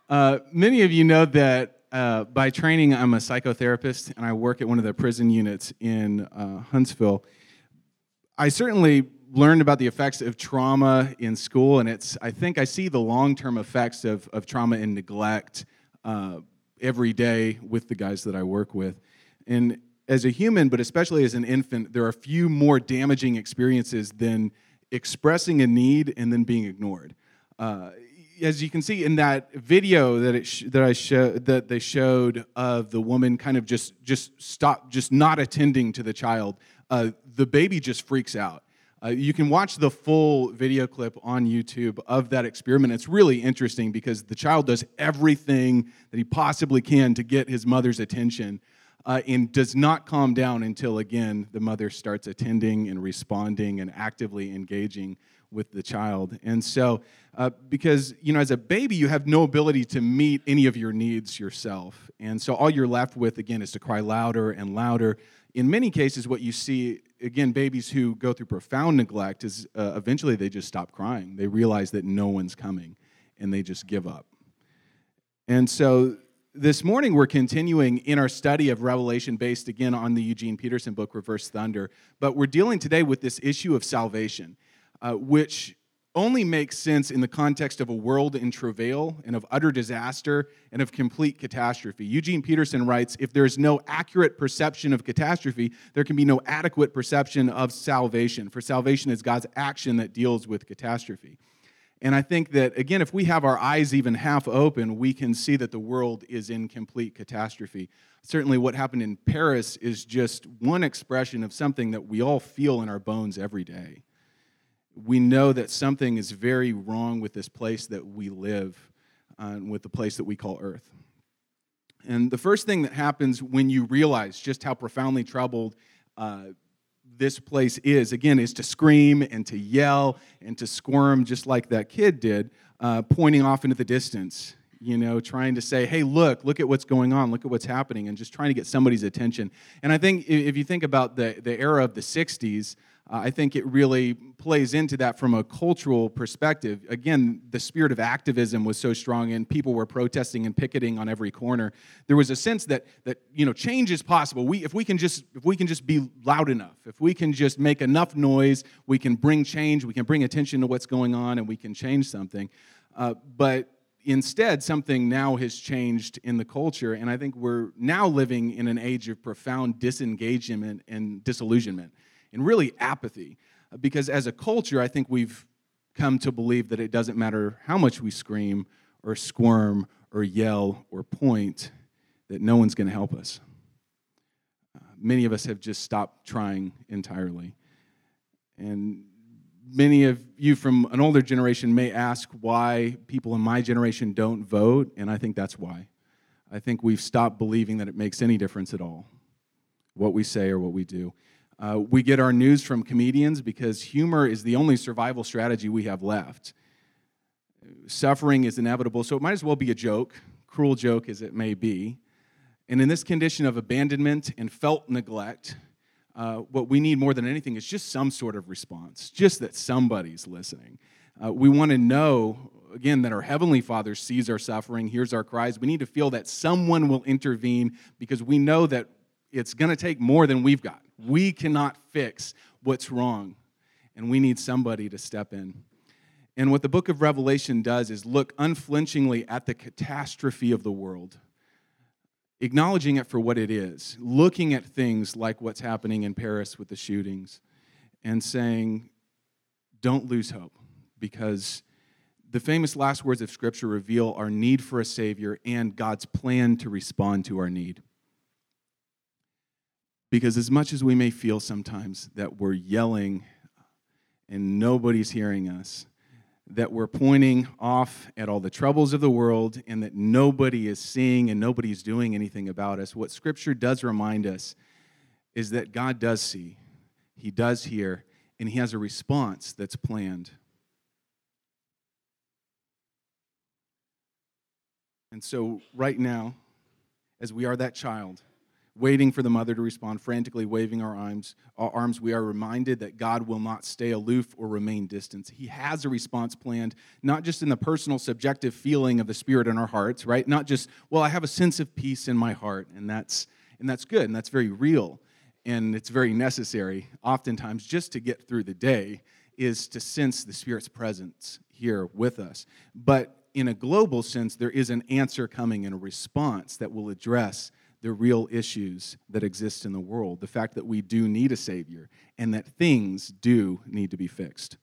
Many of you know that by training, I'm a psychotherapist, and I work at one of the prison units in Huntsville. I certainly learned about the effects of trauma in school, and I think I see the long-term effects of trauma and neglect every day with the guys that I work with. And as a human, but especially as an infant, there are few more damaging experiences than expressing a need and then being ignored. As you can see in that video that they showed of the woman kind of just not attending to the child, the baby just freaks out. You can watch the full video clip on YouTube of that experiment. It's really interesting because the child does everything that he possibly can to get his mother's attention and does not calm down until, again, the mother starts attending and responding and actively engaging with the child. And so, because, as a baby, you have no ability to meet any of your needs yourself. And so all you're left with, again, is to cry louder and louder. In many cases, what you see, again, babies who go through profound neglect is eventually they just stop crying. They realize that no one's coming, and they just give up. And so this morning, we're continuing in our study of Revelation based, again, on the Eugene Peterson book, Reverse Thunder. But we're dealing today with this issue of salvation, which only makes sense in the context of a world in travail and of utter disaster and of complete catastrophe. Eugene Peterson writes, if there's no accurate perception of catastrophe, there can be no adequate perception of salvation, for salvation is God's action that deals with catastrophe. And I think that, again, if we have our eyes even half open, we can see that the world is in complete catastrophe. Certainly what happened in Paris is just one expression of something that we all feel in our bones every day. We know that something is very wrong with this place that we live, with the place that we call Earth. And the first thing that happens when you realize just how profoundly troubled this place is, again, is to scream and to yell and to squirm just like that kid did, pointing off into the distance, trying to say, hey, look at what's going on, look at what's happening, and just trying to get somebody's attention. And I think if you think about the era of the 60s, I think it really plays into that from a cultural perspective. Again, the spirit of activism was so strong, and people were protesting and picketing on every corner. There was a sense that change is possible. If we can just be loud enough, if we can just make enough noise, we can bring change. We can bring attention to what's going on, and we can change something. But instead, something now has changed in the culture, and I think we're now living in an age of profound disengagement and disillusionment, and really apathy. Because as a culture, I think we've come to believe that it doesn't matter how much we scream or squirm or yell or point, that no one's going to help us. Many of us have just stopped trying entirely. And many of you from an older generation may ask why people in my generation don't vote, and I think that's why. I think we've stopped believing that it makes any difference at all, what we say or what we do. We get our news from comedians because humor is the only survival strategy we have left. Suffering is inevitable, so it might as well be a joke, cruel joke as it may be. And in this condition of abandonment and felt neglect, what we need more than anything is just some sort of response, just that somebody's listening. We want to know, again, that our Heavenly Father sees our suffering, hears our cries. We need to feel that someone will intervene because we know that it's going to take more than we've got. We cannot fix what's wrong, and we need somebody to step in. And what the book of Revelation does is look unflinchingly at the catastrophe of the world, acknowledging it for what it is, looking at things like what's happening in Paris with the shootings, and saying, don't lose hope, because the famous last words of Scripture reveal our need for a Savior and God's plan to respond to our need. Because as much as we may feel sometimes that we're yelling and nobody's hearing us, that we're pointing off at all the troubles of the world and that nobody is seeing and nobody's doing anything about us, what Scripture does remind us is that God does see, He does hear, and He has a response that's planned. And so right now, as we are that child, waiting for the mother to respond, frantically waving our arms, we are reminded that God will not stay aloof or remain distant. He has a response planned, not just in the personal, subjective feeling of the Spirit in our hearts, right? Not just, well, I have a sense of peace in my heart, and that's good, and that's very real, and it's very necessary, oftentimes, just to get through the day, is to sense the Spirit's presence here with us. But in a global sense, there is an answer coming and a response that will address the real issues that exist in the world, the fact that we do need a Savior, and that things do need to be fixed.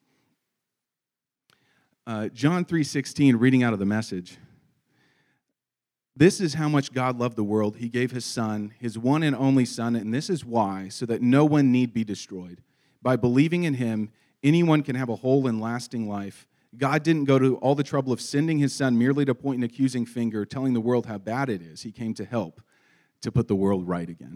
John 3:16, reading out of the Message. This is how much God loved the world. He gave His Son, His one and only Son, and this is why, so that no one need be destroyed. By believing in Him, anyone can have a whole and lasting life. God didn't go to all the trouble of sending His Son merely to point an accusing finger, telling the world how bad it is. He came to help, to put the world right again.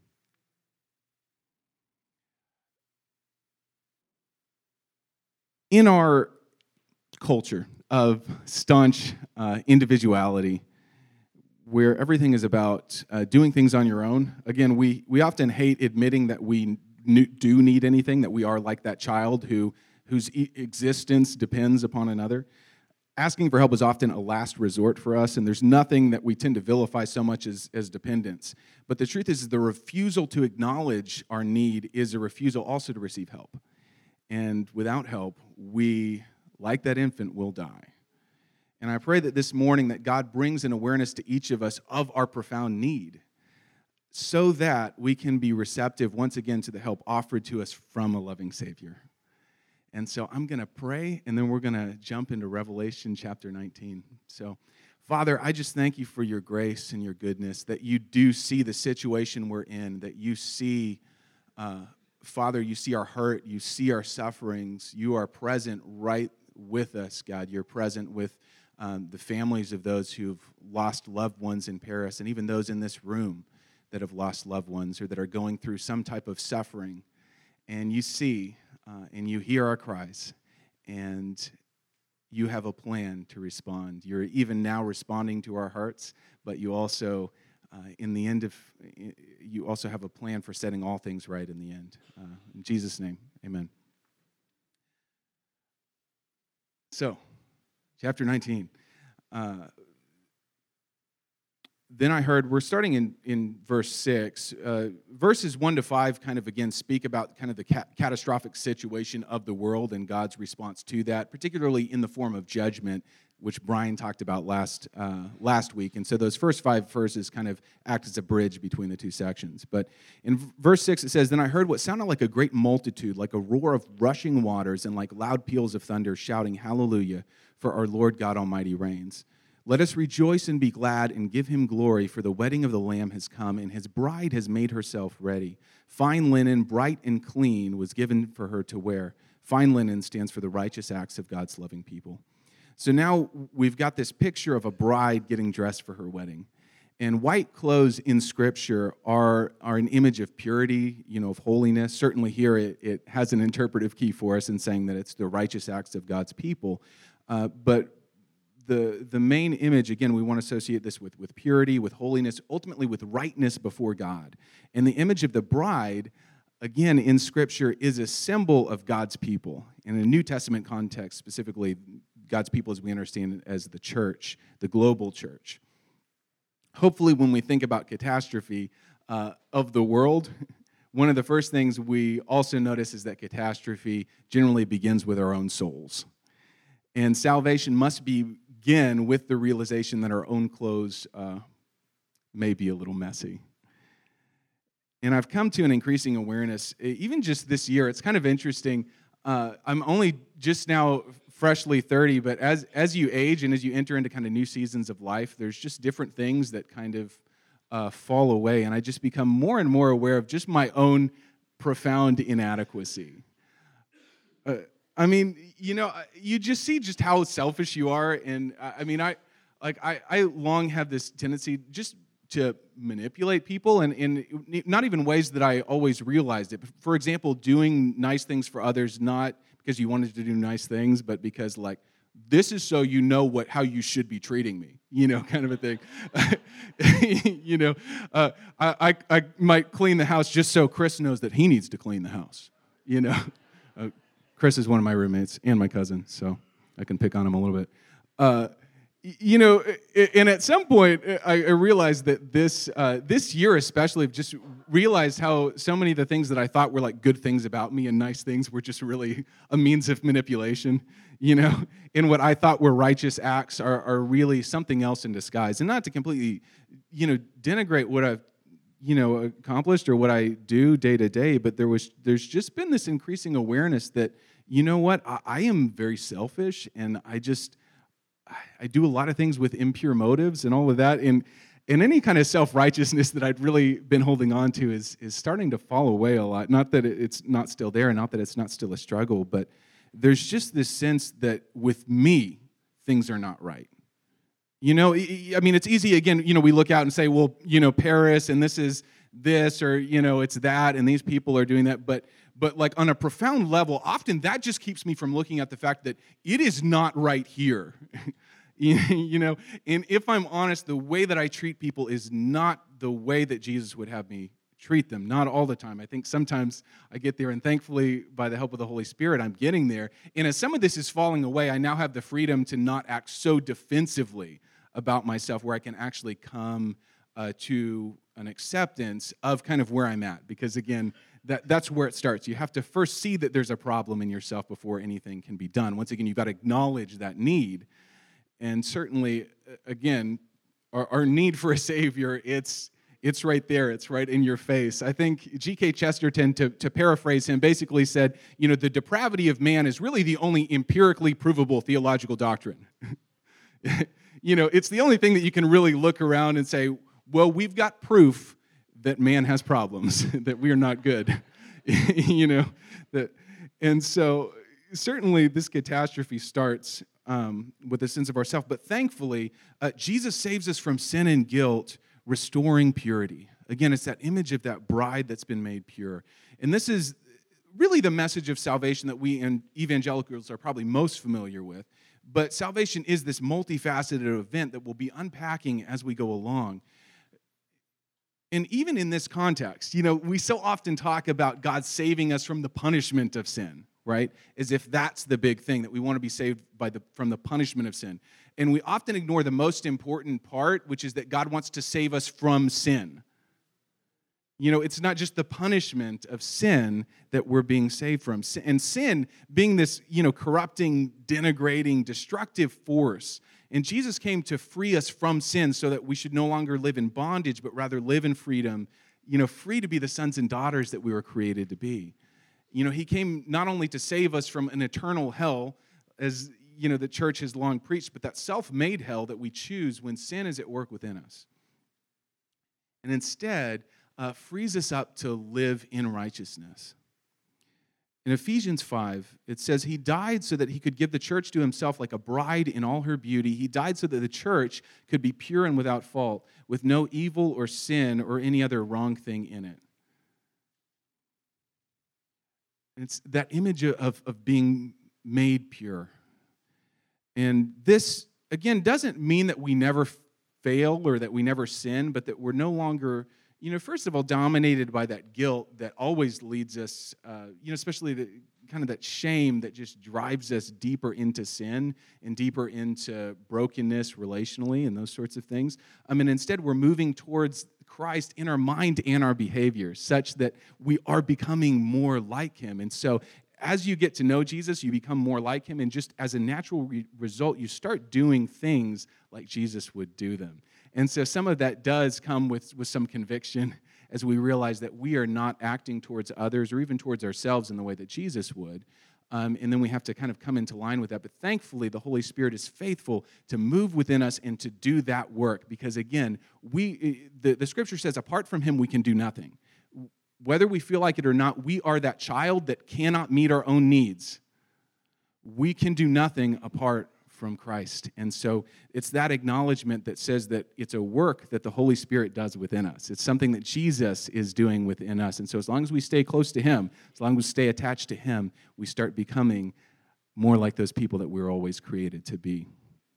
In our culture of staunch individuality, where everything is about doing things on your own, again, we often hate admitting that we do need anything, that we are like that child whose existence depends upon another. Asking for help is often a last resort for us, and there's nothing that we tend to vilify so much as dependence. But the truth is the refusal to acknowledge our need is a refusal also to receive help. And without help, we, like that infant, will die. And I pray that this morning that God brings an awareness to each of us of our profound need so that we can be receptive once again to the help offered to us from a loving Savior. And so I'm going to pray, and then we're going to jump into Revelation chapter 19. So, Father, I just thank you for your grace and your goodness, that you do see the situation we're in, that you see, Father, you see our hurt, you see our sufferings. You are present right with us, God. You're present with the families of those who've lost loved ones in Paris, and even those in this room that have lost loved ones or that are going through some type of suffering. And you see, and you hear our cries, and you have a plan to respond. You're even now responding to our hearts, but you also, you also have a plan for setting all things right in the end. In Jesus' name, amen. So, chapter 19. Then I heard, we're starting in verse 6. Verses 1 to 5 kind of, again, speak about kind of the catastrophic situation of the world and God's response to that, particularly in the form of judgment, which Brian talked about last week. And so those first 5 verses kind of act as a bridge between the two sections. But in verse 6, it says, Then I heard what sounded like a great multitude, like a roar of rushing waters and like loud peals of thunder, shouting, Hallelujah, for our Lord God Almighty reigns. Let us rejoice and be glad and give him glory, for the wedding of the Lamb has come, and his bride has made herself ready. Fine linen, bright and clean, was given for her to wear. Fine linen stands for the righteous acts of God's loving people. So now we've got this picture of a bride getting dressed for her wedding. And white clothes in Scripture are an image of purity, of holiness. Certainly here it has an interpretive key for us in saying that it's the righteous acts of God's people. But the main image, again, we want to associate this with purity, with holiness, ultimately with rightness before God. And the image of the bride, again, in Scripture, is a symbol of God's people. In a New Testament context, specifically, God's people as we understand it as the church, the global church. Hopefully, when we think about catastrophe of the world, one of the first things we also notice is that catastrophe generally begins with our own souls. And salvation must begin with the realization that our own clothes may be a little messy. And I've come to an increasing awareness, even just this year, it's kind of interesting. I'm only just now freshly 30, but as you age and as you enter into kind of new seasons of life, there's just different things that kind of fall away. And I just become more and more aware of just my own profound inadequacy. I mean, you just see just how selfish you are, and I long have this tendency just to manipulate people, and in not even ways that I always realized it. For example, doing nice things for others, not because you wanted to do nice things, but because this is so you know how you should be treating me, kind of a thing. I might clean the house just so Chris knows that he needs to clean the house, Chris is one of my roommates and my cousin, so I can pick on him a little bit. And at some point, I realized that this year especially, I've just realized how so many of the things that I thought were like good things about me and nice things were just really a means of manipulation, and what I thought were righteous acts are really something else in disguise. And not to completely, denigrate what I've, accomplished or what I do day to day, but there's just been this increasing awareness that, I am very selfish, and I do a lot of things with impure motives and all of that, and any kind of self-righteousness that I'd really been holding on to is starting to fall away a lot. Not that it's not still there, and not that it's not still a struggle, but there's just this sense that with me, things are not right. It's easy, again, we look out and say, well, Paris, and this is this, or, it's that, and these people are doing that, but like on a profound level, often that just keeps me from looking at the fact that it is not right here. And if I'm honest, the way that I treat people is not the way that Jesus would have me treat them. Not all the time. I think sometimes I get there, and thankfully, by the help of the Holy Spirit, I'm getting there. And as some of this is falling away, I now have the freedom to not act so defensively about myself, where I can actually come to an acceptance of kind of where I'm at. Because again, that's where it starts. You have to first see that there's a problem in yourself before anything can be done. Once again, you've got to acknowledge that need. And certainly, again, our need for a Savior, it's right there. It's right in your face. I think G.K. Chesterton, to paraphrase him, basically said, the depravity of man is really the only empirically provable theological doctrine. It's the only thing that you can really look around and say, well, we've got proof that man has problems, that we are not good, and so certainly this catastrophe starts with a sense of ourself, but thankfully, Jesus saves us from sin and guilt, restoring purity. Again, it's that image of that bride that's been made pure, and this is really the message of salvation that we and evangelicals are probably most familiar with, but salvation is this multifaceted event that we'll be unpacking as we go along. And even in this context, we so often talk about God saving us from the punishment of sin, right? As if that's the big thing, that we want to be saved from the punishment of sin. And we often ignore the most important part, which is that God wants to save us from sin. It's not just the punishment of sin that we're being saved from. And sin being this, corrupting, denigrating, destructive force. And Jesus came to free us from sin so that we should no longer live in bondage, but rather live in freedom, free to be the sons and daughters that we were created to be. He came not only to save us from an eternal hell, as, the church has long preached, but that self-made hell that we choose when sin is at work within us. And instead, frees us up to live in righteousness. In Ephesians 5, it says, He died so that He could give the church to Himself like a bride in all her beauty. He died so that the church could be pure and without fault, with no evil or sin or any other wrong thing in it. And it's that image of being made pure. And this, again, doesn't mean that we never fail or that we never sin, but that we're no longer, first of all, dominated by that guilt that always leads us, especially the kind of that shame that just drives us deeper into sin and deeper into brokenness relationally and those sorts of things. Instead, we're moving towards Christ in our mind and our behavior such that we are becoming more like Him. And so as you get to know Jesus, you become more like Him, and just as a natural result, you start doing things like Jesus would do them. And so some of that does come with some conviction as we realize that we are not acting towards others or even towards ourselves in the way that Jesus would. And then we have to kind of come into line with that. But thankfully, the Holy Spirit is faithful to move within us and to do that work. Because again, the Scripture says apart from Him, we can do nothing. Whether we feel like it or not, we are that child that cannot meet our own needs. We can do nothing apart from Christ. And so it's that acknowledgement that says that it's a work that the Holy Spirit does within us. It's something that Jesus is doing within us. And so as long as we stay close to Him, as long as we stay attached to Him, we start becoming more like those people that we're always created to be.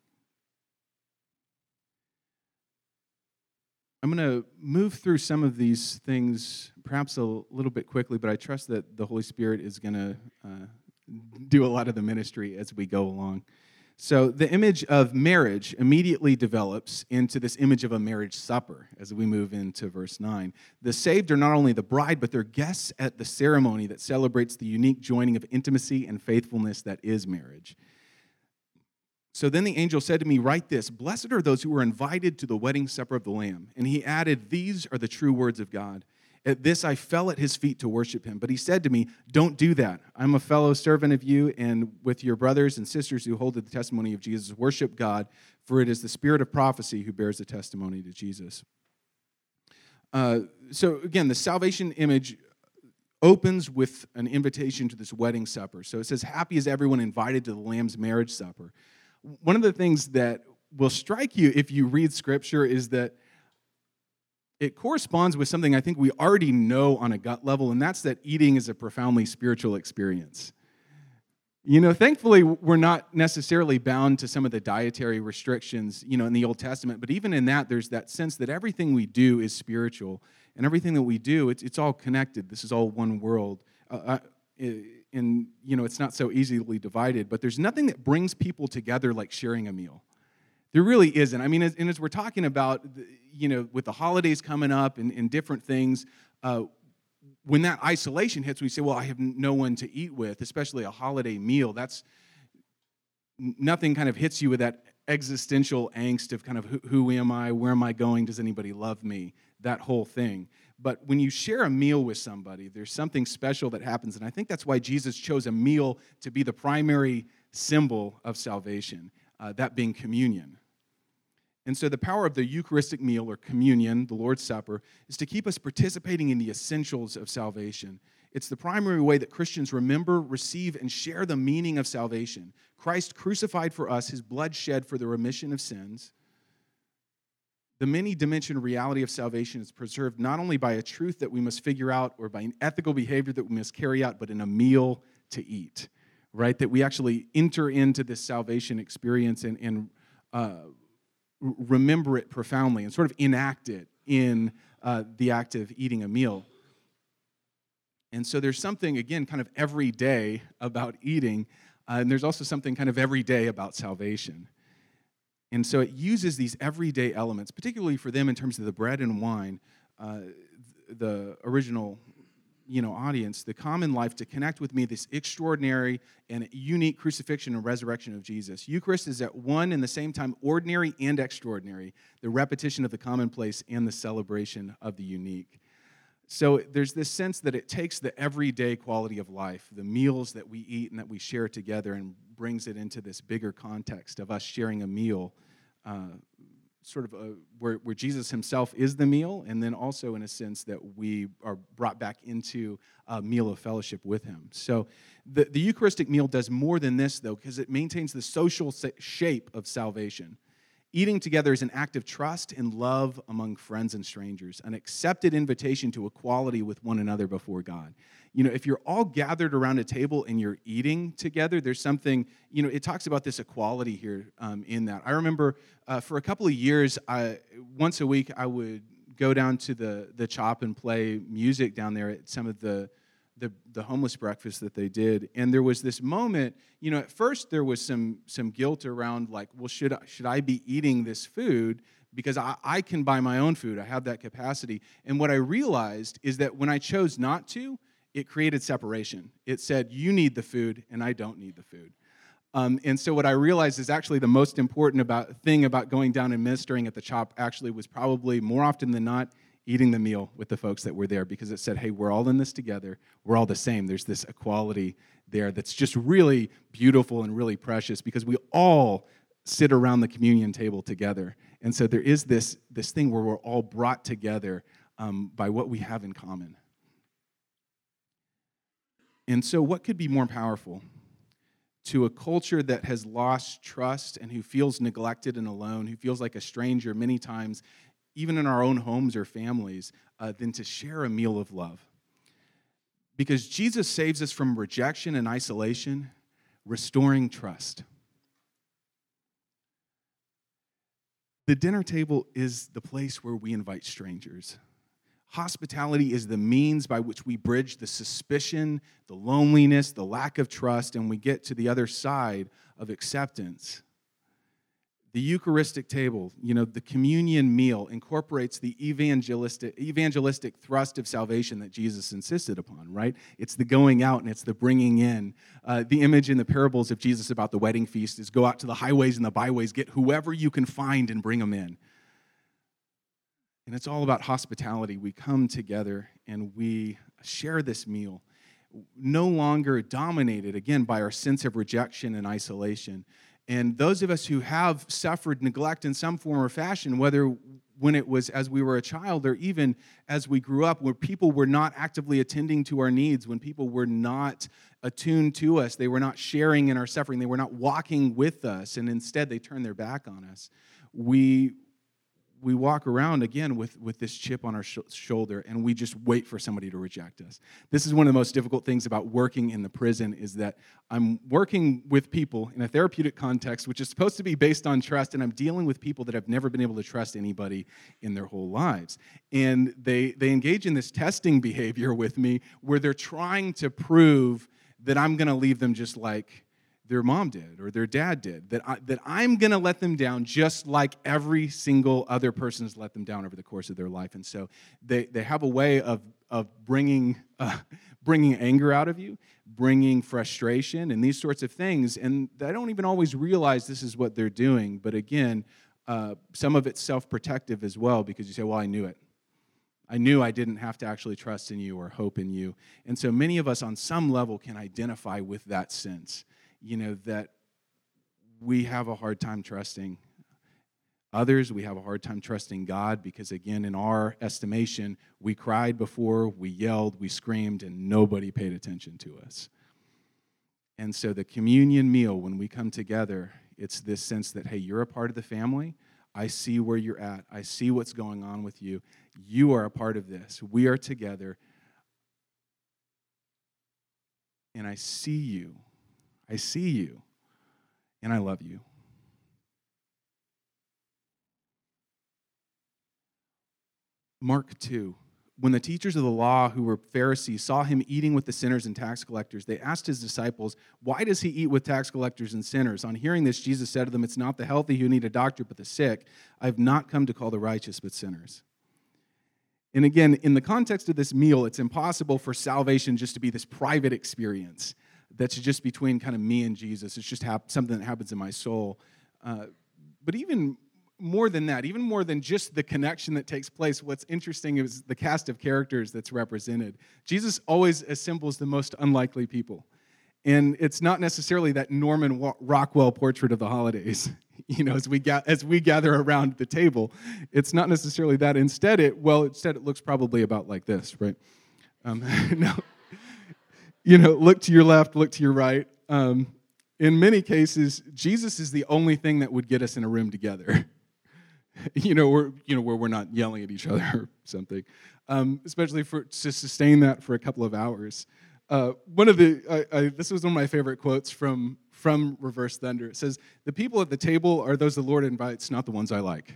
I'm going to move through some of these things perhaps a little bit quickly, but I trust that the Holy Spirit is going to do a lot of the ministry as we go along. So the image of marriage immediately develops into this image of a marriage supper as we move into verse 9. The saved are not only the bride, but they're guests at the ceremony that celebrates the unique joining of intimacy and faithfulness that is marriage. So then the angel said to me, "Write this, blessed are those who are invited to the wedding supper of the Lamb." And he added, "These are the true words of God." At this I fell at his feet to worship him. But he said to me, "Don't do that. I'm a fellow servant of you and with your brothers and sisters who hold to the testimony of Jesus. Worship God, for it is the spirit of prophecy who bears the testimony to Jesus." So again, the salvation image opens with an invitation to this wedding supper. So it says, "Happy is everyone invited to the Lamb's marriage supper." One of the things that will strike you if you read Scripture is that it corresponds with something I think we already know on a gut level, and that's that eating is a profoundly spiritual experience. You know, thankfully, we're not necessarily bound to some of the dietary restrictions, in the Old Testament, but even in that, there's that sense that everything we do is spiritual, and everything that we do, it's all connected. This is all one world. It's not so easily divided, but there's nothing that brings people together like sharing a meal. There really isn't. I mean, as we're talking about, with the holidays coming up and different things, when that isolation hits, we say, well, I have no one to eat with, especially a holiday meal. That's nothing kind of hits you with that existential angst of kind of who am I, where am I going, does anybody love me, that whole thing. But when you share a meal with somebody, there's something special that happens, and I think that's why Jesus chose a meal to be the primary symbol of salvation, that being communion. And so the power of the Eucharistic meal or communion, the Lord's Supper, is to keep us participating in the essentials of salvation. It's the primary way that Christians remember, receive, and share the meaning of salvation. Christ crucified for us, his blood shed for the remission of sins. The many-dimensional reality of salvation is preserved not only by a truth that we must figure out or by an ethical behavior that we must carry out, but in a meal to eat, right? That we actually enter into this salvation experience and remember it profoundly and sort of enact it in the act of eating a meal. And so there's something, again, kind of everyday about eating, and there's also something kind of everyday about salvation. And so it uses these everyday elements, particularly for them in terms of the bread and wine, the original audience, the common life, to connect with me this extraordinary and unique crucifixion and resurrection of Jesus. Eucharist is at one and the same time ordinary and extraordinary, the repetition of the commonplace and the celebration of the unique. So there's this sense that it takes the everyday quality of life, the meals that we eat and that we share together, and brings it into this bigger context of us sharing a meal, where Jesus himself is the meal, and then also in a sense that we are brought back into a meal of fellowship with him. So the Eucharistic meal does more than this, though, because it maintains the social shape of salvation. Eating together is an act of trust and love among friends and strangers, an accepted invitation to equality with one another before God. If you're all gathered around a table and you're eating together, there's something, it talks about this equality here in that. I remember for a couple of years, once a week, I would go down to the Chop and play music down there at some of the homeless breakfast that they did. And there was this moment, at first there was some guilt around like, well, should I be eating this food? Because I can buy my own food. I have that capacity. And what I realized is that when I chose not to, it created separation. It said, you need the food and I don't need the food. And so what I realized is actually the most important thing about going down and ministering at the Chop actually was probably more often than not eating the meal with the folks that were there, because it said, hey, we're all in this together. We're all the same. There's this equality there that's just really beautiful and really precious, because we all sit around the communion table together. And so there is this thing where we're all brought together by what we have in common. And so what could be more powerful to a culture that has lost trust and who feels neglected and alone, who feels like a stranger many times, even in our own homes or families, than to share a meal of love? Because Jesus saves us from rejection and isolation, restoring trust. The dinner table is the place where we invite strangers. Hospitality is the means by which we bridge the suspicion, the loneliness, the lack of trust, and we get to the other side of acceptance. The Eucharistic table, the communion meal, incorporates the evangelistic thrust of salvation that Jesus insisted upon, right? It's the going out and it's the bringing in. The image in the parables of Jesus about the wedding feast is go out to the highways and the byways, get whoever you can find and bring them in. And it's all about hospitality. We come together and we share this meal, no longer dominated, again, by our sense of rejection and isolation. And those of us who have suffered neglect in some form or fashion, whether when it was as we were a child or even as we grew up, where people were not actively attending to our needs, when people were not attuned to us, they were not sharing in our suffering, they were not walking with us, and instead they turned their back on us, we walk around again with this chip on our shoulder, and we just wait for somebody to reject us. This is one of the most difficult things about working in the prison, is that I'm working with people in a therapeutic context, which is supposed to be based on trust, and I'm dealing with people that have never been able to trust anybody in their whole lives. And they engage in this testing behavior with me where they're trying to prove that I'm going to leave them just like their mom did or their dad did, that I'm going to let them down just like every single other person has let them down over the course of their life. And so they have a way of bringing anger out of you, bringing frustration and these sorts of things. And I don't even always realize this is what they're doing. But again, some of it's self-protective as well, because you say, well, I knew it. I knew I didn't have to actually trust in you or hope in you. And so many of us on some level can identify with that sense. That we have a hard time trusting others. We have a hard time trusting God because, again, in our estimation, we cried before, we yelled, we screamed, and nobody paid attention to us. And so the communion meal, when we come together, it's this sense that, hey, you're a part of the family. I see where you're at. I see what's going on with you. You are a part of this. We are together. And I see you. I see you, and I love you. Mark 2. When the teachers of the law, who were Pharisees, saw him eating with the sinners and tax collectors, they asked his disciples, "Why does he eat with tax collectors and sinners?" On hearing this, Jesus said to them, "It's not the healthy who need a doctor, but the sick. I have not come to call the righteous, but sinners." And again, in the context of this meal, it's impossible for salvation just to be this private experience that's just between kind of me and Jesus. It's just something that happens in my soul. But even more than that, even more than just the connection that takes place, what's interesting is the cast of characters that's represented. Jesus always assembles the most unlikely people. And it's not necessarily that Norman Rockwell portrait of the holidays, as we gather around the table. It's not necessarily that. Instead, it looks probably about like this, right? No. Look to your left, look to your right. In many cases, Jesus is the only thing that would get us in a room together. Where we're not yelling at each other or something, especially to sustain that for a couple of hours. This was one of my favorite quotes from Reverse Thunder. It says, "The people at the table are those the Lord invites, not the ones I like."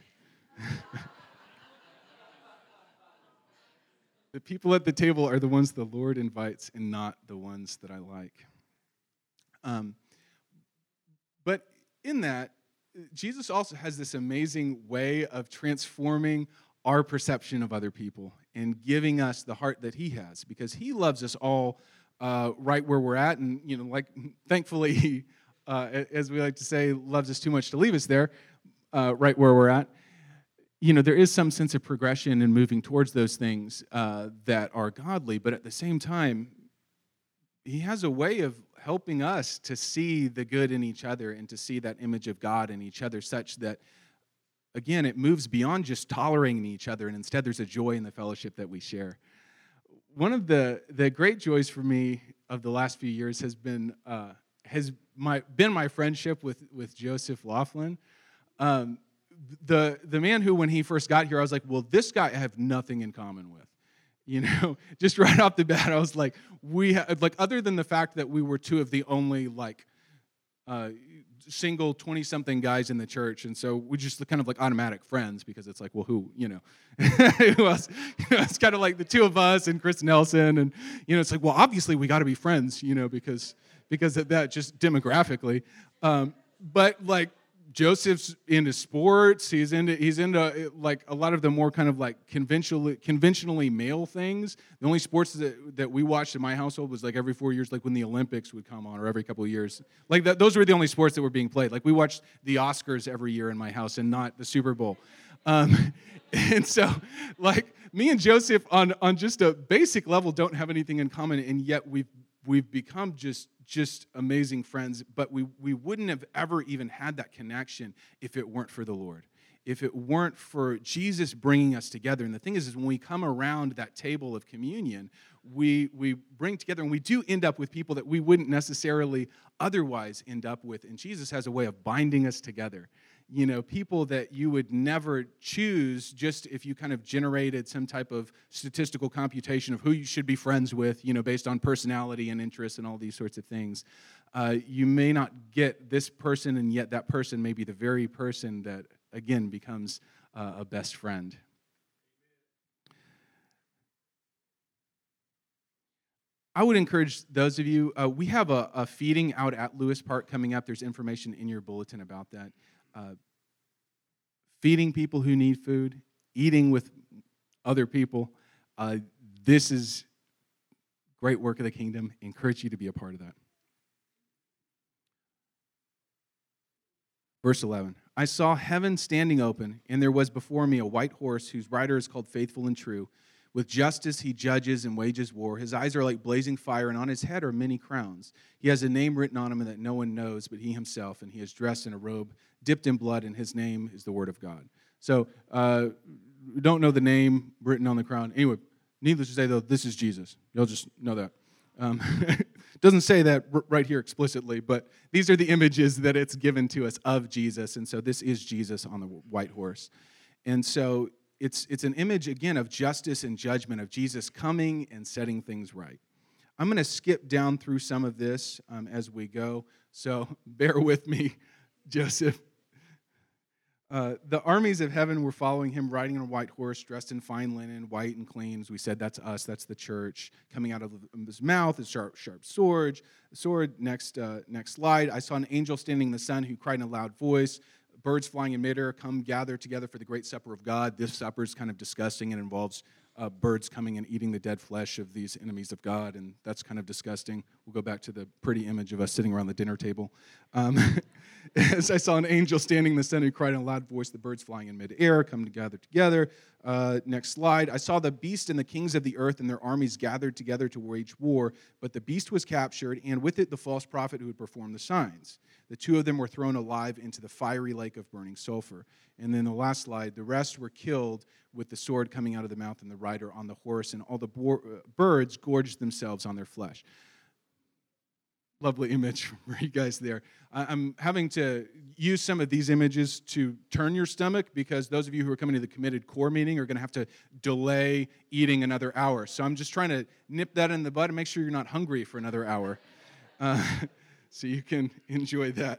The people at the table are the ones the Lord invites and not the ones that I like. But in that, Jesus also has this amazing way of transforming our perception of other people and giving us the heart that he has, because he loves us all right where we're at. And, thankfully, he, as we like to say, loves us too much to leave us there, right where we're at. There is some sense of progression in moving towards those things that are godly, but at the same time, he has a way of helping us to see the good in each other and to see that image of God in each other, such that, again, it moves beyond just tolerating each other, and instead there's a joy in the fellowship that we share. One of the great joys for me of the last few years has been my friendship with Joseph Laughlin. The man who, when he first got here, I was like, well, this guy I have nothing in common with. Just right off the bat, I was like, other than the fact that we were two of the only uh, single 20-something guys in the church, and so we just kind of like automatic friends because it's like, well, who, who else? It's kind of like the two of us and Chris Nelson, and it's like, well, obviously we got to be friends, because of that, just demographically. But like Joseph's into sports. He's into like a lot of the more kind of like conventionally male things. The only sports that we watched in my household was like every 4 years, like when the Olympics would come on, or every couple of years. Like those were the only sports that were being played. Like we watched the Oscars every year in my house, and not the Super Bowl. And so, like me and Joseph on just a basic level don't have anything in common, and yet we've become just amazing friends, but we wouldn't have ever even had that connection if it weren't for the Lord, if it weren't for Jesus bringing us together. And the thing is when we come around that table of communion, we bring together, and we do end up with people that we wouldn't necessarily otherwise end up with, and Jesus has a way of binding us together. People that you would never choose just if you kind of generated some type of statistical computation of who you should be friends with, based on personality and interests and all these sorts of things. You may not get this person, and yet that person may be the very person that, again, becomes a best friend. I would encourage those of you, we have a feeding out at Lewis Park coming up. There's information in your bulletin about that. Feeding people who need food, eating with other people. This is great work of the kingdom. I encourage you to be a part of that. Verse 11, I saw heaven standing open, and there was before me a white horse whose rider is called Faithful and True. With justice he judges and wages war. His eyes are like blazing fire, and on his head are many crowns. He has a name written on him that no one knows but he himself, and he is dressed in a robe dipped in blood, and his name is the Word of God. So we don't know the name written on the crown. Anyway, needless to say, though, this is Jesus. You'll just know that. Doesn't say that right here explicitly, but these are the images that it's given to us of Jesus, and so this is Jesus on the white horse. And so it's an image, again, of justice and judgment, of Jesus coming and setting things right. I'm going to skip down through some of this as we go, so bear with me, Joseph. The armies of heaven were following him, riding on a white horse, dressed in fine linen, white and clean. As we said, that's us, that's the church. Coming out of his mouth is sharp sword. Next slide. I saw an angel standing in the sun who cried in a loud voice. Birds flying in midair, come gather together for the great supper of God. This supper is kind of disgusting and involves birds coming and eating the dead flesh of these enemies of God, and that's kind of disgusting. We'll go back to the pretty image of us sitting around the dinner table. As I saw an angel standing in the sun who cried in a loud voice, the birds flying in midair come to gather together. Next slide. I saw the beast and the kings of the earth and their armies gathered together to wage war, but the beast was captured, and with it the false prophet who had performed the signs. The two of them were thrown alive into the fiery lake of burning sulfur. And then the last slide, the rest were killed with the sword coming out of the mouth and the rider on the horse, and all the birds gorged themselves on their flesh. Lovely image for you guys there. I'm having to use some of these images to turn your stomach, because those of you who are coming to the committed core meeting are going to have to delay eating another hour. So I'm just trying to nip that in the bud and make sure you're not hungry for another hour. So you can enjoy that.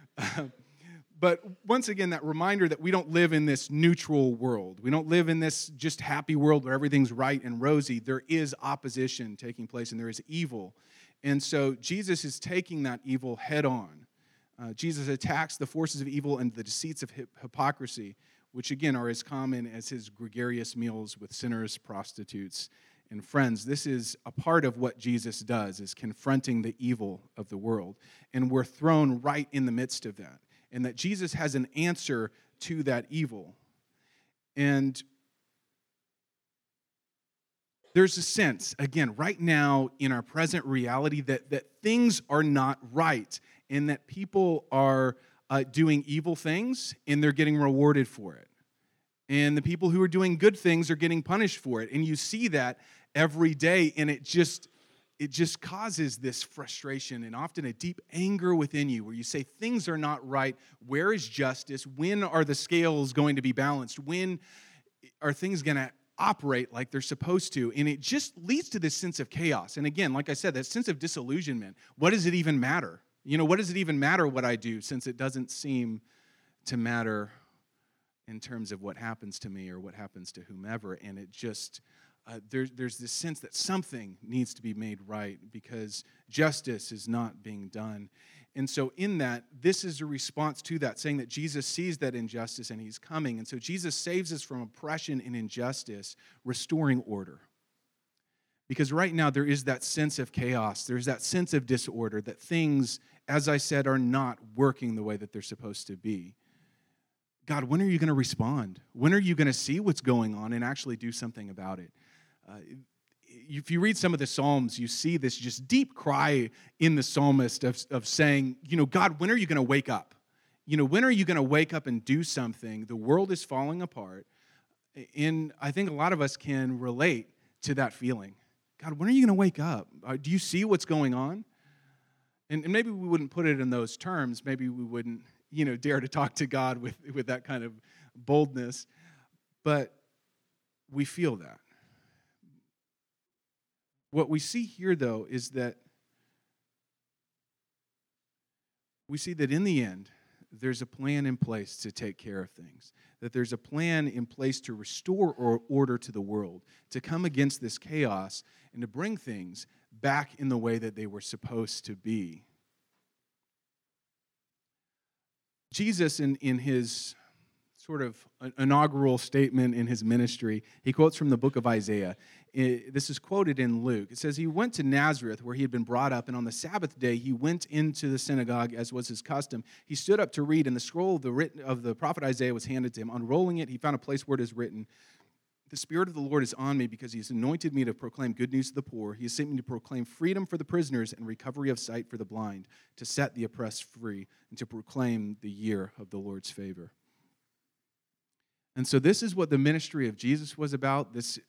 But once again, that reminder that we don't live in this neutral world. We don't live in this just happy world where everything's right and rosy. There is opposition taking place, and there is evil. And so Jesus is taking that evil head on. Jesus attacks the forces of evil and the deceits of hypocrisy, which again are as common as his gregarious meals with sinners, prostitutes, and friends. This is a part of what Jesus does, is confronting the evil of the world. And we're thrown right in the midst of that. And that Jesus has an answer to that evil. And there's a sense, again, right now in our present reality that things are not right, and that people are doing evil things and they're getting rewarded for it. And the people who are doing good things are getting punished for it. And you see that every day, and it just causes this frustration and often a deep anger within you where you say, things are not right. Where is justice? When are the scales going to be balanced? When are things going to operate like they're supposed to? And it just leads to this sense of chaos. And again, like I said, that sense of disillusionment. What does it even matter? What does it even matter what I do, since it doesn't seem to matter in terms of what happens to me or what happens to whomever? And it just, there's this sense that something needs to be made right because justice is not being done. And so in that, this is a response to that, saying that Jesus sees that injustice and he's coming. And so Jesus saves us from oppression and injustice, restoring order. Because right now there is that sense of chaos, there's that sense of disorder, that things, as I said, are not working the way that they're supposed to be. God, when are you going to respond? When are you going to see what's going on and actually do something about it? If you read some of the Psalms, you see this just deep cry in the psalmist of saying, God, when are you going to wake up? When are you going to wake up and do something? The world is falling apart. And I think a lot of us can relate to that feeling. God, when are you going to wake up? Do you see what's going on? And maybe we wouldn't put it in those terms. Maybe we wouldn't, dare to talk to God with that kind of boldness. But we feel that. What we see here, though, is that we see that in the end, there's a plan in place to take care of things, that there's a plan in place to restore order to the world, to come against this chaos, and to bring things back in the way that they were supposed to be. Jesus, in his sort of inaugural statement in his ministry, he quotes from the book of Isaiah. This is quoted in Luke. It says, he went to Nazareth where he had been brought up, and on the Sabbath day he went into the synagogue as was his custom. He stood up to read, and the scroll of the prophet Isaiah was handed to him. Unrolling it, he found a place where it is written, the Spirit of the Lord is on me because he has anointed me to proclaim good news to the poor. He has sent me to proclaim freedom for the prisoners and recovery of sight for the blind, to set the oppressed free, and to proclaim the year of the Lord's favor. And so this is what the ministry of Jesus was about.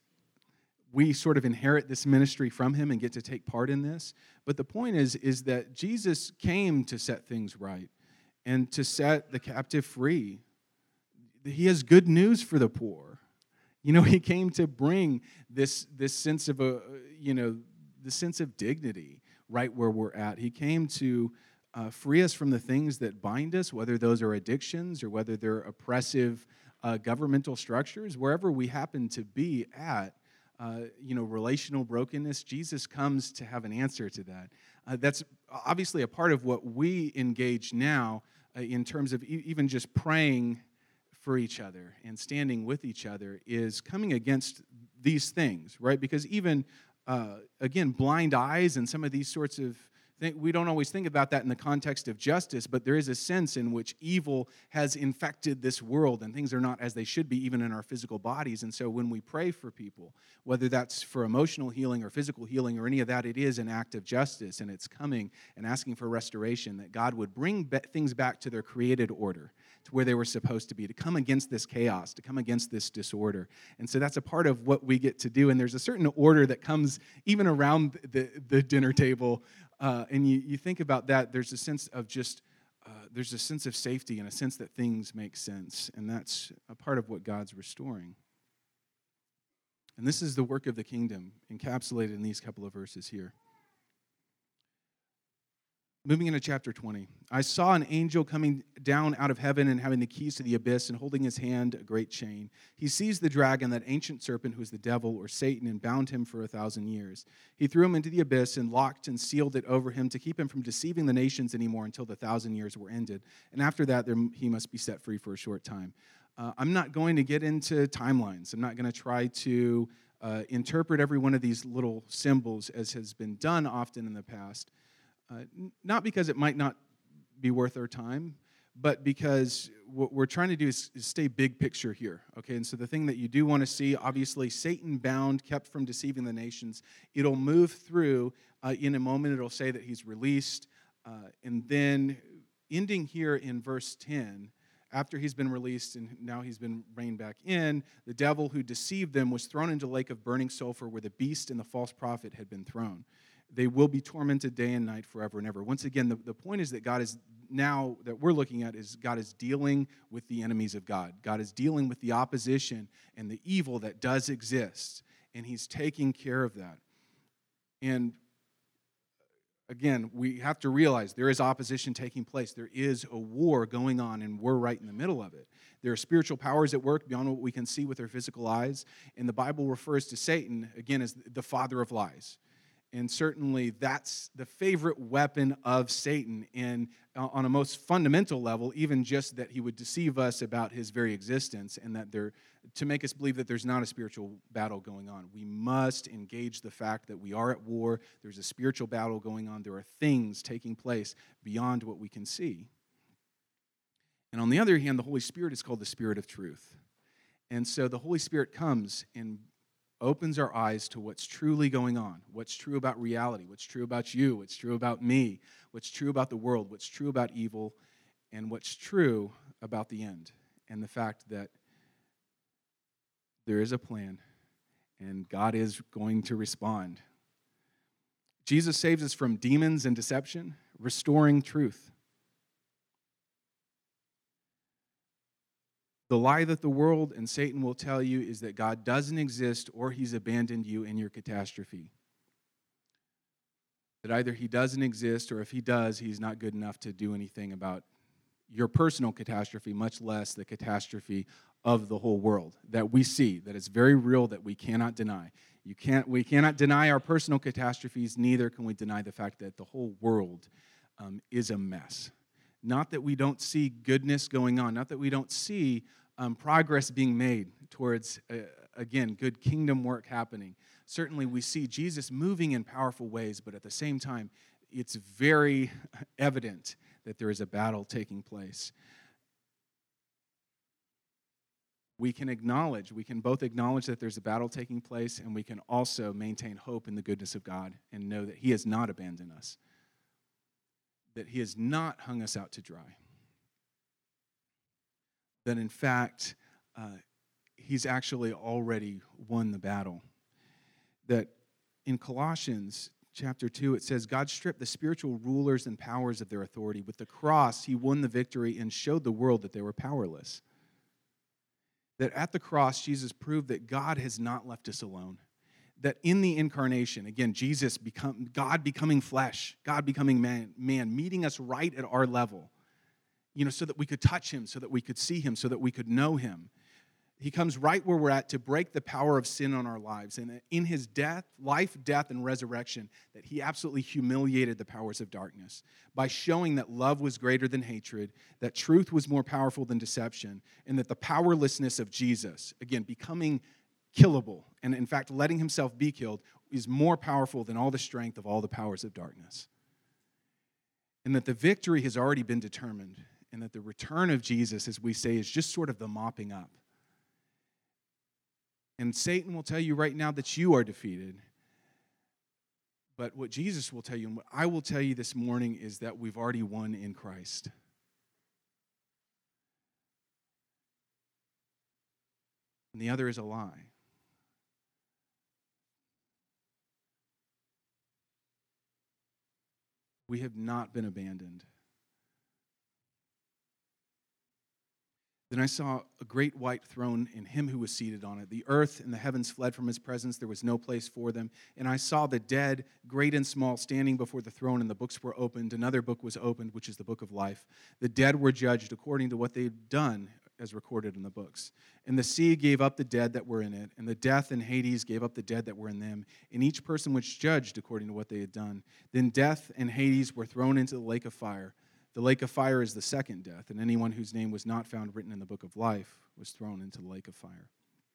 We sort of inherit this ministry from him and get to take part in this. But the point is that Jesus came to set things right and to set the captive free. He has good news for the poor. He came to bring this sense of the sense of dignity right where we're at. He came to free us from the things that bind us, whether those are addictions or whether they're oppressive governmental structures, wherever we happen to be at. Relational brokenness, Jesus comes to have an answer to that. That's obviously a part of what we engage now in terms of even just praying for each other and standing with each other is coming against these things, right? Because even, again, blind eyes and some of these sorts of we don't always think about that in the context of justice, but there is a sense in which evil has infected this world and things are not as they should be, even in our physical bodies. And so when we pray for people, whether that's for emotional healing or physical healing or any of that, it is an act of justice, and it's coming and asking for restoration, that God would bring things back to their created order, to where they were supposed to be, to come against this chaos, to come against this disorder. And so that's a part of what we get to do, and there's a certain order that comes even around the dinner table. And you think about that, there's a sense of there's a sense of safety and a sense that things make sense. And that's a part of what God's restoring. And this is the work of the kingdom encapsulated in these couple of verses here. Moving into chapter 20. I saw an angel coming down out of heaven and having the keys to the abyss and holding in his hand a great chain. He seized the dragon, that ancient serpent who is the devil or Satan, and bound him for 1,000 years. He threw him into the abyss and locked and sealed it over him to keep him from deceiving the nations anymore until the 1,000 years were ended. And after that, he must be set free for a short time. I'm not going to get into timelines. I'm not going to try to interpret every one of these little symbols as has been done often in the past. Not because it might not be worth our time, but because what we're trying to do is stay big picture here, okay? And so the thing that you do want to see, obviously, Satan bound, kept from deceiving the nations. It'll move through. In a moment, it'll say that he's released. And then ending here in verse 10, after he's been released and now he's been reined back in, the devil who deceived them was thrown into a lake of burning sulfur where the beast and the false prophet had been thrown. They will be tormented day and night forever and ever. Once again, the point is that God is now, that we're looking at, is God is dealing with the enemies of God. God is dealing with the opposition and the evil that does exist, and he's taking care of that. And Again, we have to realize there is opposition taking place. There is a war going on, and we're right in the middle of it. There are spiritual powers at work beyond what we can see with our physical eyes, and the Bible refers to Satan, again, as the father of lies. And certainly that's the favorite weapon of Satan, and on a most fundamental level, even just that he would deceive us about his very existence, and that to make us believe that there's not a spiritual battle going on. We must engage the fact that we are at war. There's a spiritual battle going on. There are things taking place beyond what we can see. And on the other hand, the Holy Spirit is called the Spirit of truth. And so the Holy Spirit comes and opens our eyes to what's truly going on, what's true about reality, what's true about you, what's true about me, what's true about the world, what's true about evil, and what's true about the end, and the fact that there is a plan, and God is going to respond. Jesus saves us from demons and deception, restoring truth. The lie that the world and Satan will tell you is that God doesn't exist or he's abandoned you in your catastrophe. That either he doesn't exist, or if he does, he's not good enough to do anything about your personal catastrophe, much less the catastrophe of the whole world that we see, that is very real, that we cannot deny. We cannot deny our personal catastrophes, neither can we deny the fact that the whole world is a mess. Not that we don't see goodness going on, not that we don't see progress being made towards, again, good kingdom work happening. Certainly we see Jesus moving in powerful ways, but at the same time, it's very evident that there is a battle taking place. We can both acknowledge that there's a battle taking place, and we can also maintain hope in the goodness of God and know that he has not abandoned us, that he has not hung us out to dry, that in fact, he's actually already won the battle. That in Colossians chapter 2, it says, God stripped the spiritual rulers and powers of their authority. With the cross, he won the victory and showed the world that they were powerless. That at the cross, Jesus proved that God has not left us alone. That in the incarnation, again, God becoming flesh, God becoming man, meeting us right at our level, so that we could touch him, so that we could see him, so that we could know him. He comes right where we're at to break the power of sin on our lives. And in his life, death, and resurrection, that he absolutely humiliated the powers of darkness by showing that love was greater than hatred, that truth was more powerful than deception, and that the powerlessness of Jesus, again, becoming killable, and in fact, letting himself be killed, is more powerful than all the strength of all the powers of darkness. And that the victory has already been determined, and that the return of Jesus, as we say, is just sort of the mopping up. And Satan will tell you right now that you are defeated. But what Jesus will tell you, and what I will tell you this morning, is that we've already won in Christ. And the other is a lie. We have not been abandoned. Then I saw a great white throne and him who was seated on it. The earth and the heavens fled from his presence. There was no place for them. And I saw the dead, great and small, standing before the throne, and the books were opened. Another book was opened, which is the book of life. The dead were judged according to what they had done, as recorded in the books. And the sea gave up the dead that were in it, and the death and Hades gave up the dead that were in them, and each person was judged according to what they had done. Then death and Hades were thrown into the lake of fire. The lake of fire is the second death, and anyone whose name was not found written in the book of life was thrown into the lake of fire.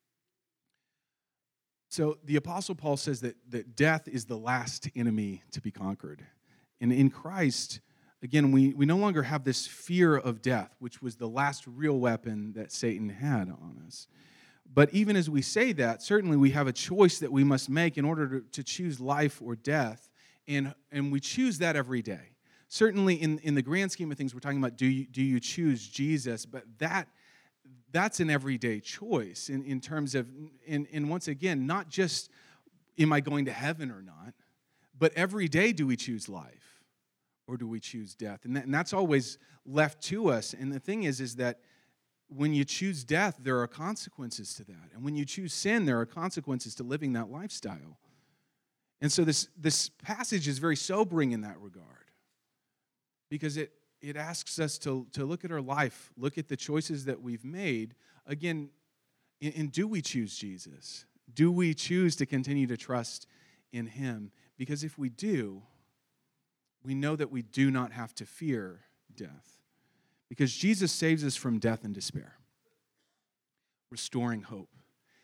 So the Apostle Paul says that death is the last enemy to be conquered. And in Christ, again, we no longer have this fear of death, which was the last real weapon that Satan had on us. But even as we say that, certainly we have a choice that we must make in order to choose life or death, and we choose that every day. Certainly, in the grand scheme of things, we're talking about do you choose Jesus, but that's an everyday choice in terms of, and once again, not just am I going to heaven or not, but every day do we choose life or do we choose death? And that's always left to us. And the thing is that when you choose death, there are consequences to that. And when you choose sin, there are consequences to living that lifestyle. And so this passage is very sobering in that regard, because it asks us to look at our life, look at the choices that we've made. Again, and do we choose Jesus? Do we choose to continue to trust in him? Because if we do, we know that we do not have to fear death, because Jesus saves us from death and despair, restoring hope.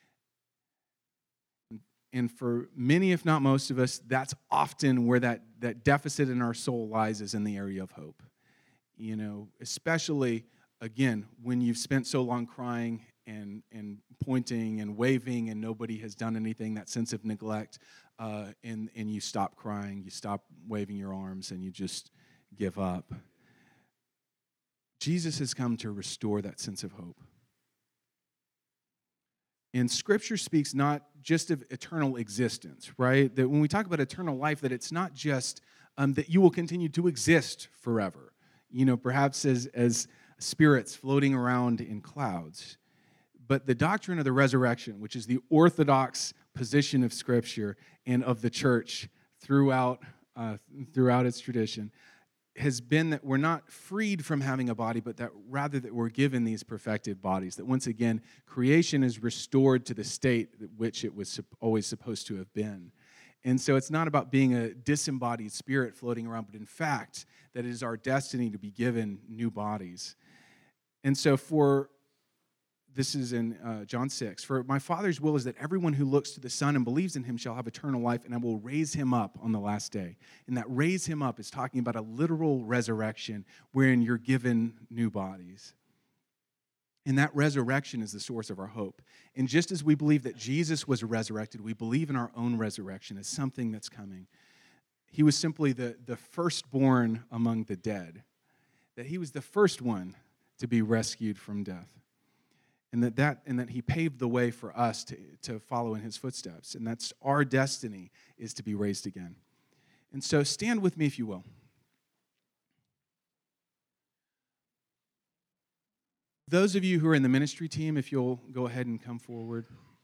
And for many, if not most of us, that's often where that deficit in our soul lies, is in the area of hope. Especially, again, when you've spent so long crying and pointing and waving and nobody has done anything, that sense of neglect, and you stop crying, you stop waving your arms, and you just give up. Jesus has come to restore that sense of hope. And Scripture speaks not just of eternal existence, right? That when we talk about eternal life, that it's not just that you will continue to exist forever, perhaps as spirits floating around in clouds. But the doctrine of the resurrection, which is the orthodox position of Scripture and of the church throughout its tradition, has been that we're not freed from having a body, but that rather that we're given these perfected bodies, that once again, creation is restored to the state which it was always supposed to have been. And so it's not about being a disembodied spirit floating around, but in fact, that it is our destiny to be given new bodies. And so this is in John 6. For my Father's will is that everyone who looks to the Son and believes in him shall have eternal life, and I will raise him up on the last day. And that raise him up is talking about a literal resurrection wherein you're given new bodies. And that resurrection is the source of our hope. And just as we believe that Jesus was resurrected, we believe in our own resurrection as something that's coming. He was simply the firstborn among the dead, that he was the first one to be rescued from death. And that he paved the way for us to follow in his footsteps. And that's our destiny, is to be raised again. And so stand with me, if you will. Those of you who are in the ministry team, if you'll go ahead and come forward.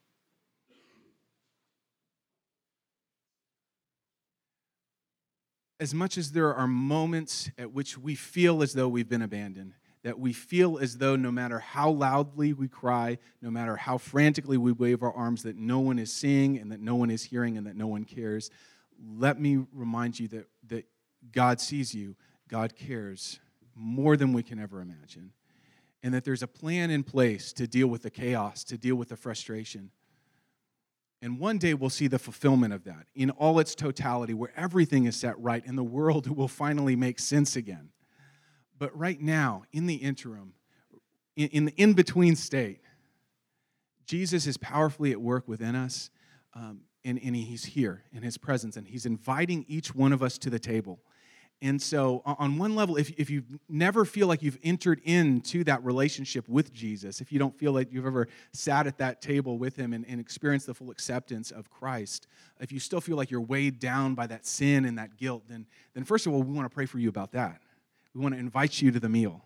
As much as there are moments at which we feel as though we've been abandoned, that we feel as though no matter how loudly we cry, no matter how frantically we wave our arms, that no one is seeing and that no one is hearing and that no one cares, let me remind you that God sees you, God cares more than we can ever imagine, and that there's a plan in place to deal with the chaos, to deal with the frustration. And one day we'll see the fulfillment of that in all its totality, where everything is set right and the world will finally make sense again. But right now, in the interim, in the in-between state, Jesus is powerfully at work within us, and he's here in his presence, and he's inviting each one of us to the table. And so on one level, if you never feel like you've entered into that relationship with Jesus, if you don't feel like you've ever sat at that table with him and experienced the full acceptance of Christ, if you still feel like you're weighed down by that sin and that guilt, then first of all, we want to pray for you about that. We want to invite you to the meal.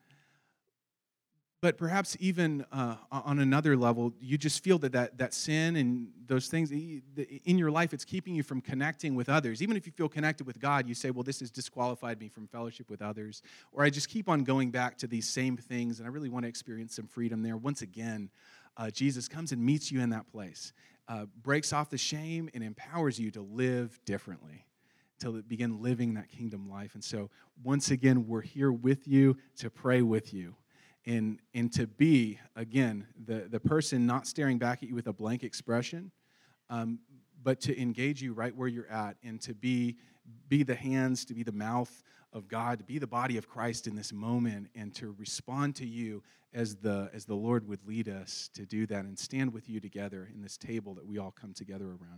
But perhaps even on another level, you just feel that sin and those things in your life, it's keeping you from connecting with others. Even if you feel connected with God, you say, well, this has disqualified me from fellowship with others. Or I just keep on going back to these same things, and I really want to experience some freedom there. Once again, Jesus comes and meets you in that place, breaks off the shame, and empowers you to live differently, to begin living that kingdom life. And so, once again, we're here with you to pray with you. And to be, again, the person not staring back at you with a blank expression, but to engage you right where you're at, and to be the hands, to be the mouth of God, to be the body of Christ in this moment, and to respond to you as the Lord would lead us to do that, and stand with you together in this table that we all come together around.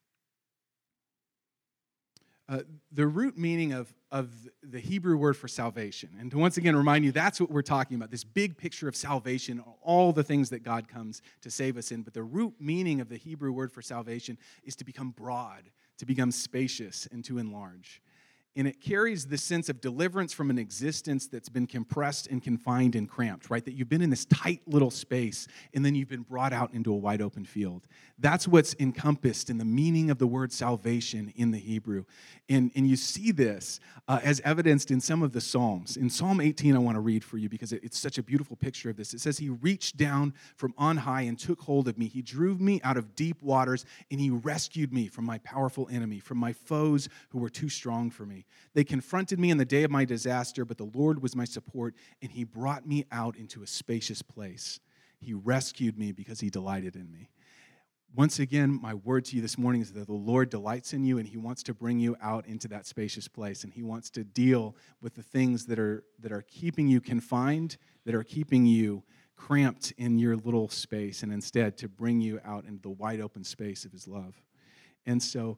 The root meaning of the Hebrew word for salvation, and to once again remind you, that's what we're talking about, this big picture of salvation, all the things that God comes to save us in. But the root meaning of the Hebrew word for salvation is to become broad, to become spacious, and to enlarge. And it carries the sense of deliverance from an existence that's been compressed and confined and cramped, right? That you've been in this tight little space and then you've been brought out into a wide open field. That's what's encompassed in the meaning of the word salvation in the Hebrew. And you see this as evidenced in some of the Psalms. In Psalm 18, I want to read for you because it's such a beautiful picture of this. It says, "He reached down from on high and took hold of me. He drew me out of deep waters, and he rescued me from my powerful enemy, from my foes who were too strong for me. They confronted me in the day of my disaster, but the Lord was my support, and he brought me out into a spacious place. He rescued me because he delighted in me." Once again, my word to you this morning is that the Lord delights in you, and he wants to bring you out into that spacious place, and he wants to deal with the things that are keeping you confined, that are keeping you cramped in your little space, and instead to bring you out into the wide open space of his love. And so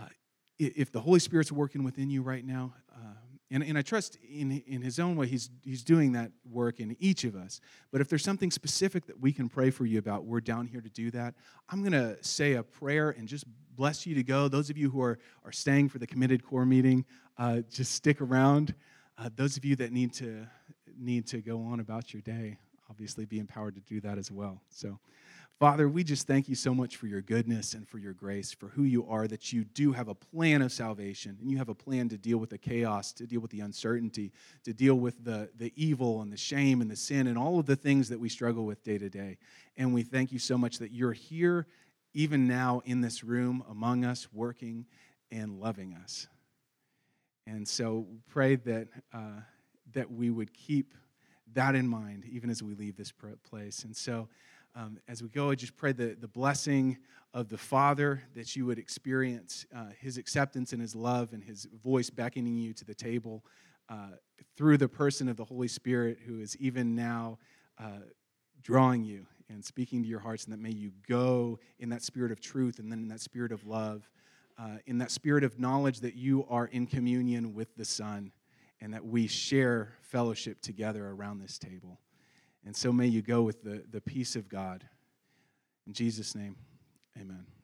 if the Holy Spirit's working within you right now, and I trust in his own way, he's doing that work in each of us. But if there's something specific that we can pray for you about, we're down here to do that. I'm going to say a prayer and just bless you to go. Those of you who are staying for the Committed Core meeting, just stick around. Those of you that need to go on about your day, obviously be empowered to do that as well. So, Father, we just thank you so much for your goodness and for your grace, for who you are, that you do have a plan of salvation, and you have a plan to deal with the chaos, to deal with the uncertainty, to deal with the evil and the shame and the sin and all of the things that we struggle with day to day. And we thank you so much that you're here, even now in this room, among us, working and loving us. And so pray that we would keep that in mind, even as we leave this place. And so as we go, I just pray the blessing of the Father, that you would experience his acceptance and his love and his voice beckoning you to the table through the person of the Holy Spirit, who is even now drawing you and speaking to your hearts, and that may you go in that spirit of truth and then in that spirit of love, in that spirit of knowledge that you are in communion with the Son, and that we share fellowship together around this table. And so may you go with the peace of God. In Jesus' name, amen.